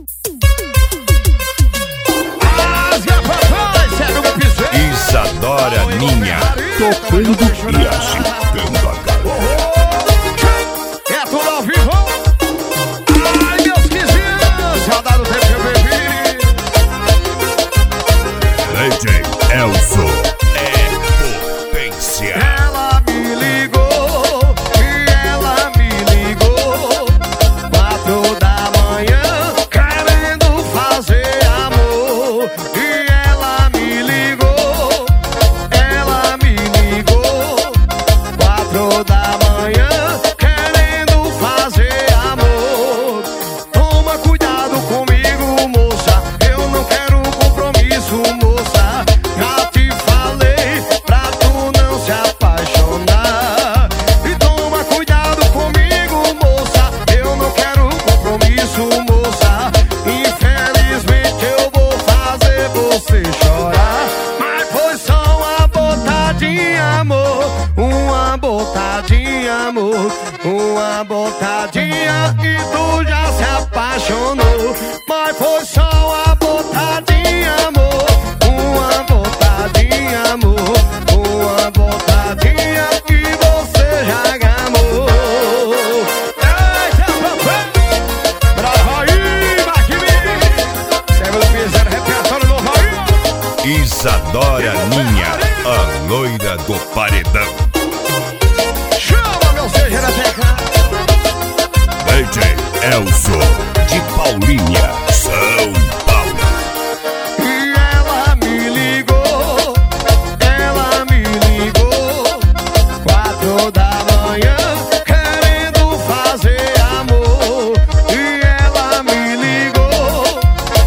Isadora Ninha, tocando e agitando a galera. É tudo ao vivo. Ai, meus vizinhos, saudade do tempo que eu bebi. DJ Elzo é potência. Ela me ligou, e ela me ligou 4 da manhã, querendo fazer amor. E ela me ligou, 4 da manhã, querendo fazer amor. Toma cuidado comigo, moça, eu não quero compromisso, moça. Já te falei pra tu não se apaixonar. E toma cuidado comigo, moça, eu não quero compromisso, moça. Infelizmente eu vou fazer você chorar. Mas foi só uma botadinha, amor, uma botadinha, amor, uma botadinha e tu já se apaixonou. Mas foi só uma botadinha, amor, uma botadinha, amor, uma botadinha e você já gamou. Eita, papai! Brava aí, Marquinhos! Serve do piseiro, repertório novo aí! Isadora Ninha, a loira do paredão. Chama, meu seja na teca! DJ Elzo de Paulinha, São Paulo. E ela me ligou, 4 da manhã, querendo fazer amor. E ela me ligou,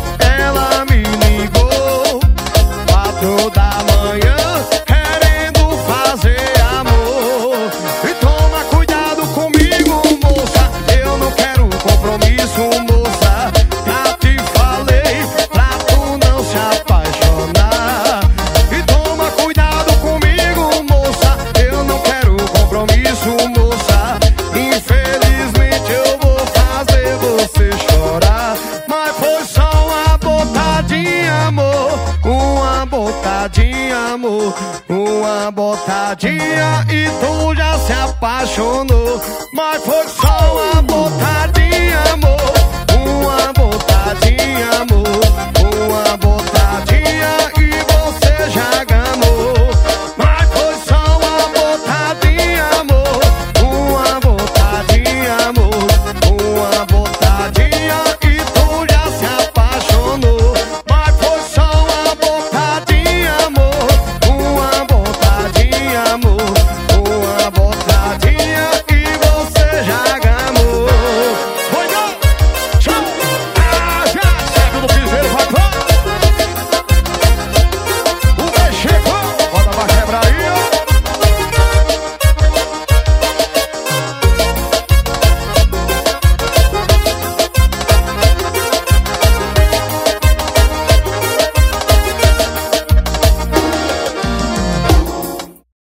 4 da manhã, querendo fazer amor. E toma cuidado comigo, moça, eu não quero compromisso, moça. Já te falei pra tu não se apaixonar. E toma cuidado comigo, moça, eu não quero compromisso, moça. Infelizmente eu vou fazer você chorar. Mas foi só uma botadinha, amor, uma botadinha, amor, uma botadinha e tu já se apaixonou. Mas foi só uma botadinha, amor,